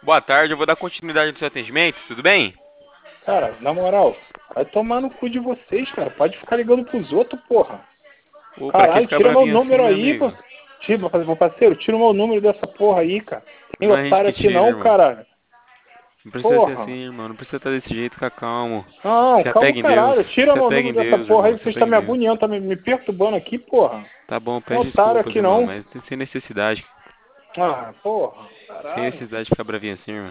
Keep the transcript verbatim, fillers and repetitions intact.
Boa tarde, eu vou dar continuidade no seu atendimento, tudo bem? Cara, na moral, vai tomar no cu de vocês, cara. Pode ficar ligando pros outros, porra. Ô, pra que Caralho, ficar tira meu bravinho assim, número meu aí, amigo? pô. Tira, meu parceiro, tira o meu número dessa porra aí, cara. Tem Não é a gente otário que aqui tira, não, irmão. caralho. Não precisa ser assim, Porra. irmão. Não precisa estar desse jeito, fica calmo. Não, Se calma o apega em caralho. Deus. Tira Se meu apega número em dessa Deus, porra aí irmão. que Se você está apega em me Deus. agoniando, tá me, me perturbando aqui, porra. Tá bom, Não é pede otário desculpas, aqui irmão, não. mas sem necessidade. Ah, porra. Sem Caralho. necessidade de ficar bravinho assim, irmão.